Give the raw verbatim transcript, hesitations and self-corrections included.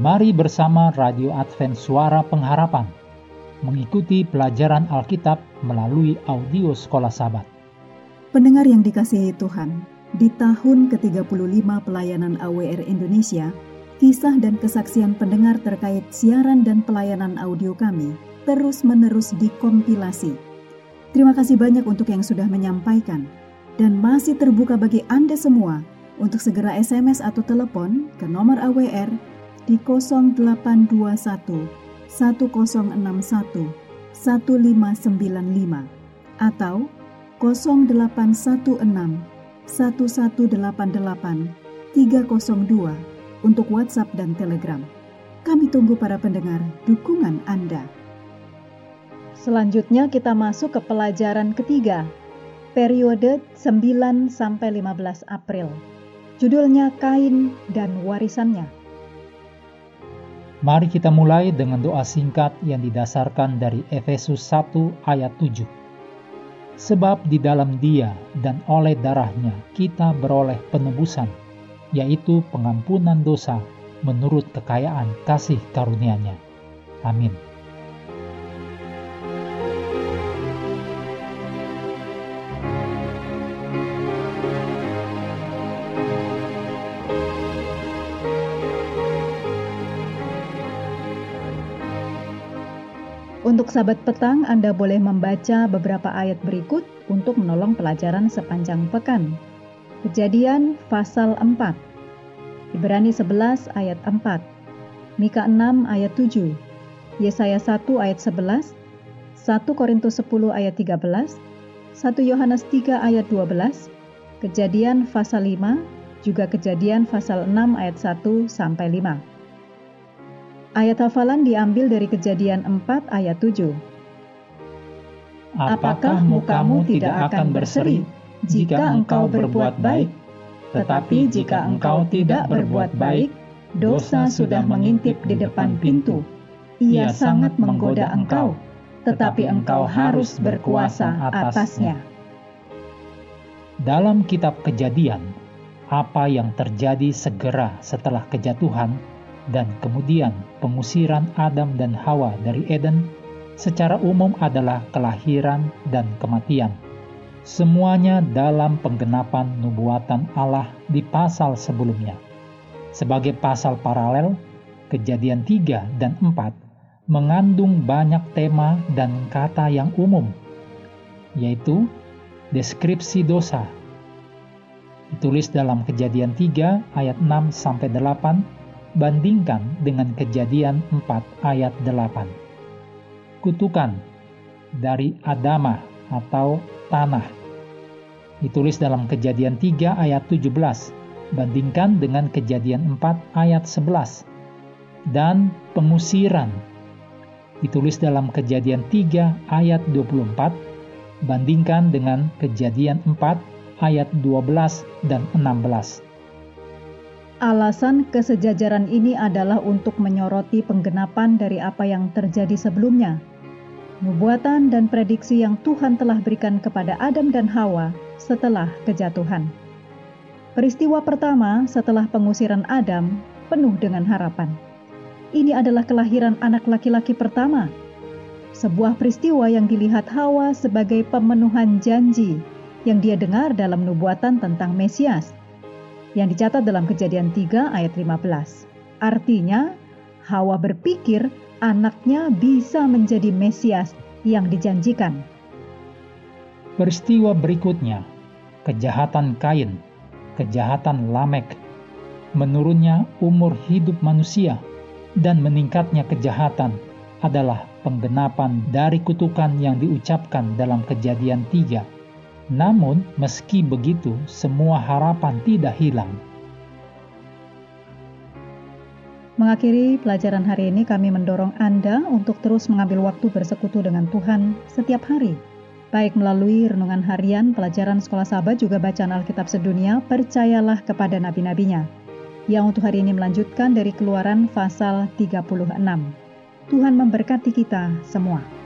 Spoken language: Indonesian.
Mari bersama Radio Advent Suara Pengharapan mengikuti pelajaran Alkitab melalui audio Sekolah Sabat. Pendengar yang dikasihi Tuhan, di tahun ke tiga puluh lima pelayanan A W R Indonesia, kisah dan kesaksian pendengar terkait siaran dan pelayanan audio kami terus-menerus dikompilasi. Terima kasih banyak untuk yang sudah menyampaikan dan masih terbuka bagi Anda semua untuk segera S M S atau telepon ke nomor A W R di nol delapan dua satu, satu nol enam satu, satu lima sembilan lima atau nol delapan satu enam, satu satu delapan delapan, tiga nol dua untuk WhatsApp dan Telegram. Kami tunggu para pendengar dukungan Anda. Selanjutnya kita masuk ke pelajaran ketiga, periode sembilan sampai lima belas April. Judulnya Kain dan Warisannya. Mari kita mulai dengan doa singkat yang didasarkan dari Efesus satu ayat tujuh. Sebab di dalam Dia dan oleh darahnya kita beroleh penebusan, yaitu pengampunan dosa menurut kekayaan kasih karunia-Nya. Amin. Untuk sahabat petang, Anda boleh membaca beberapa ayat berikut untuk menolong pelajaran sepanjang pekan. Kejadian pasal empat, Ibrani sebelas ayat empat, Mika enam ayat tujuh, Yesaya satu ayat sebelas, satu Korintus sepuluh ayat tiga belas, satu Yohanes tiga ayat dua belas, Kejadian pasal lima, juga Kejadian pasal enam ayat satu sampai lima. Ayat hafalan diambil dari Kejadian empat ayat tujuh. Apakah mukamu tidak akan berseri jika engkau berbuat baik? Tetapi jika engkau tidak berbuat baik, dosa sudah mengintip di depan pintu. Ia sangat menggoda engkau, tetapi engkau harus berkuasa atasnya. Dalam kitab Kejadian, apa yang terjadi segera setelah kejatuhan dan kemudian pengusiran Adam dan Hawa dari Eden secara umum adalah kelahiran dan kematian. Semuanya dalam penggenapan nubuatan Allah di pasal sebelumnya. Sebagai pasal paralel, Kejadian tiga dan empat mengandung banyak tema dan kata yang umum, yaitu deskripsi dosa. Ditulis dalam Kejadian tiga ayat enam sampai delapan, bandingkan dengan Kejadian empat ayat delapan. Kutukan dari Adamah atau tanah. Ditulis dalam Kejadian tiga ayat tujuh belas, bandingkan dengan Kejadian empat ayat sebelas. Dan pengusiran. Ditulis dalam Kejadian tiga ayat dua puluh empat, bandingkan dengan Kejadian empat ayat dua belas dan enam belas. Alasan kesejajaran ini adalah untuk menyoroti penggenapan dari apa yang terjadi sebelumnya. Nubuatan dan prediksi yang Tuhan telah berikan kepada Adam dan Hawa setelah kejatuhan. Peristiwa pertama setelah pengusiran Adam penuh dengan harapan. Ini adalah kelahiran anak laki-laki pertama. Sebuah peristiwa yang dilihat Hawa sebagai pemenuhan janji yang dia dengar dalam nubuatan tentang Mesias, yang dicatat dalam Kejadian tiga ayat lima belas. Artinya, Hawa berpikir anaknya bisa menjadi Mesias yang dijanjikan. Peristiwa berikutnya, kejahatan Kain, kejahatan Lamek, menurunnya umur hidup manusia, dan meningkatnya kejahatan adalah penggenapan dari kutukan yang diucapkan dalam Kejadian tiga. Namun, meski begitu, semua harapan tidak hilang. Mengakhiri pelajaran hari ini, kami mendorong Anda untuk terus mengambil waktu bersekutu dengan Tuhan setiap hari. Baik melalui renungan harian, pelajaran Sekolah Sabat, juga bacaan Alkitab sedunia, percayalah kepada nabi-nabinya. Yang untuk hari ini melanjutkan dari Keluaran pasal tiga puluh enam. Tuhan memberkati kita semua.